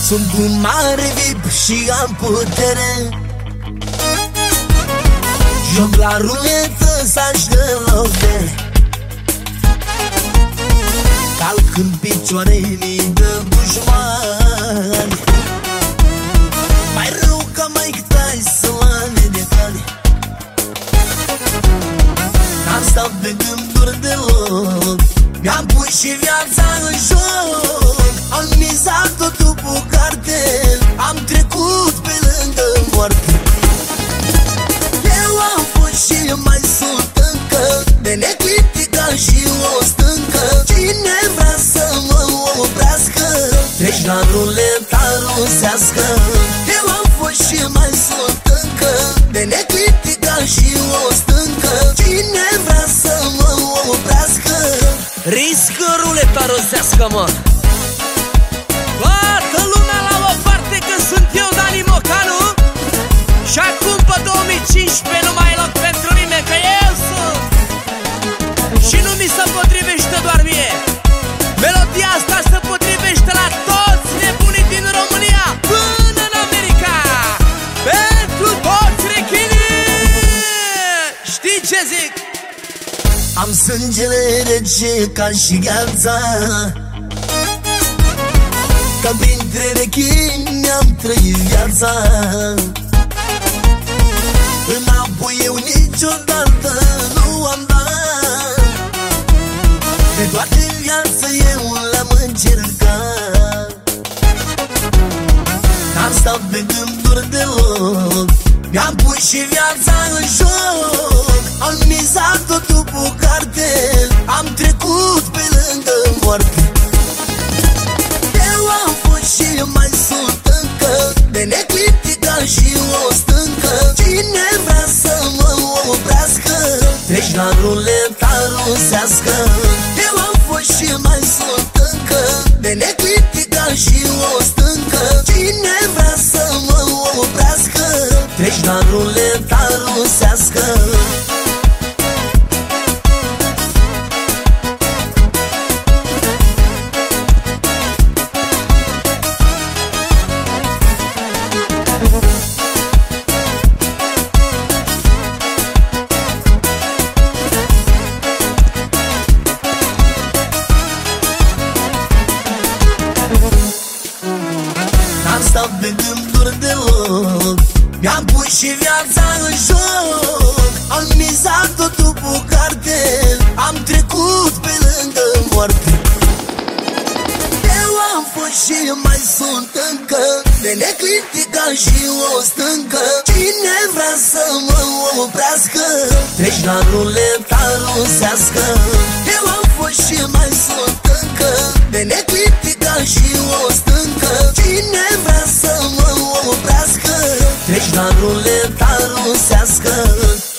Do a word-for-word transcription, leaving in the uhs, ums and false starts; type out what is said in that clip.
Sunt un mare vip și am putere. Joc la ruletă să-și dă loc de calc în picioare mii de dușmani. Mai rău ca Mike Tyson de tale. N-am stat pe gânduri deloc, mi-am pus și viața în joc. Am mizat totul pe cartel, am trecut pe lângă moarte. Eu am fost și mai sunt încă, de necriticat și o stâncă. Cine vrea să mă oprească, treci la ruleta rusească. Eu am fost și mai sunt încă, de necriticat și o stâncă. Cine vrea să mă oprească, riscă ruleta rusească, mă. Toată lumea la o parte că sunt eu, Dani Mocanu. Și acum pe două mii cincisprezece nu mai e loc pentru nimeni, că eu sunt. Și nu mi se potrivește doar mie, melodia asta se potrivește la toți nebunii din România până în America. Pentru toți rechinii. Știi ce zic? Am sângele rece ca și gheața, ca printre rechini mi-am trăit viața. Înapoi eu niciodată nu am dat, de toate viața eu le-am încercat. N-am stat pe gânduri deloc, mi-am pus și viața în joc. Am mizat totul pe cartel, am trecut pe lângă moarte. Eu am fost și mai sunt încă, de necriticat și o stâncă. Cine vrea să mă oprească, treci la ruleta rusească. Eu am fost și mai sunt încă, de necriticat și o stâncă. Cine vrea să mă oprească, treci la ruleta rusească. N-am stat pe gânduri deloc, mi-am pus și viața în joc. Am mizat totul pe cartel, am trecut pe lângă moarte. Eu am fost și mai sunt încă, de necriticat și o stâncă. Cine vrea să mă oprească, treci la ruleta rusească. Eu am fost și mai sunt încă, de necriticat și o stâncă. Cine vrea să mă oprească, treci la ruleta rusească.